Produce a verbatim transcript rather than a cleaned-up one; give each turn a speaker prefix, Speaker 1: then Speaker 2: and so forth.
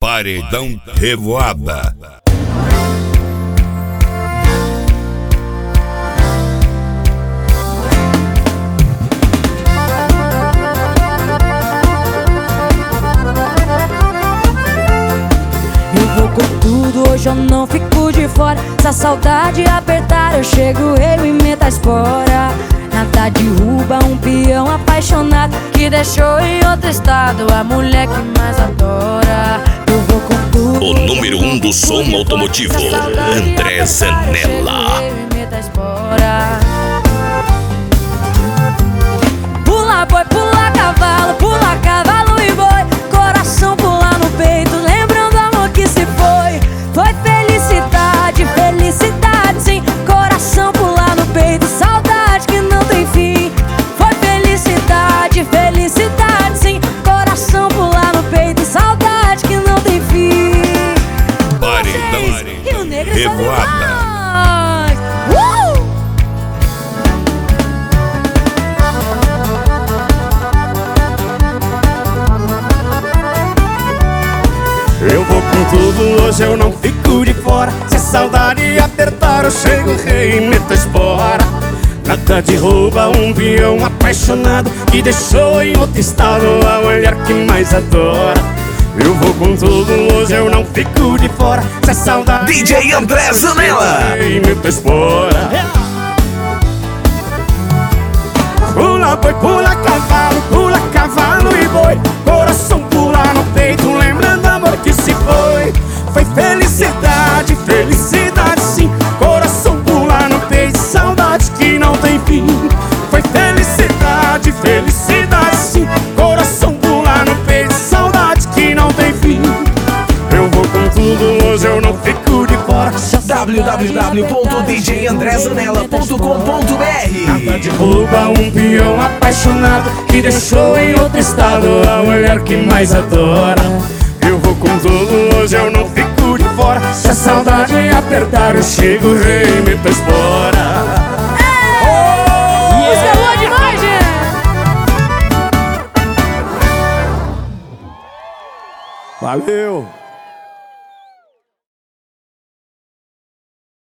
Speaker 1: Paredão Revoada.
Speaker 2: Eu vou com tudo, hoje eu não fico de fora. Se a saudade apertar, eu chego, eu e meto a espora. Nada derruba um peão apaixonado que deixou em outro estado a mulher que mais adora. Eu vou com tudo.
Speaker 1: O número um do som automotivo, André Zanella.
Speaker 2: Pula boi, pula cavalo, pula cavalo e boi. Coração pula no peito, lembrando o amor que se foi. Foi felicidade, felicidade sim. Coração pula no peito, saudade que não tem fim. Foi felicidade, felicidade sim. Coração pula no peito, saudade que não tem fim.
Speaker 1: Paredão Revoada.
Speaker 2: Uh!
Speaker 3: Eu vou com tudo, hoje eu não fico de fora. Se a saudade apertar, eu chego, rei e meto a espora. Nada derruba um peão apaixonado que deixou em outro estado a mulher que mais adora. Eu vou com tudo, hoje eu não fico de fora. Se a saudade
Speaker 1: D J André Zanella.
Speaker 3: e meto a espora. Pula boi, pula cavalo, pula cavalo e boi. Coração pula no peito, lembrando amor que se foi. Foi felicidade, felicidade sim. Coração pula no peito, saudade que não tem fim. Foi felicidade, felicidade sim. Coração pula no peito, saudade que não tem fim. Eu vou com tudo, hoje eu não fico de fora.
Speaker 4: w w w ponto d j andré zanella ponto com ponto b r.
Speaker 3: Nada derruba um peão apaixonado que deixou em outro estado a mulher que mais adora. Eu vou com tudo, hoje eu não fico de fora. Se a saudade apertar, eu chego, rei e meto a espora.
Speaker 2: Isso é boa demais, gente!
Speaker 3: Valeu!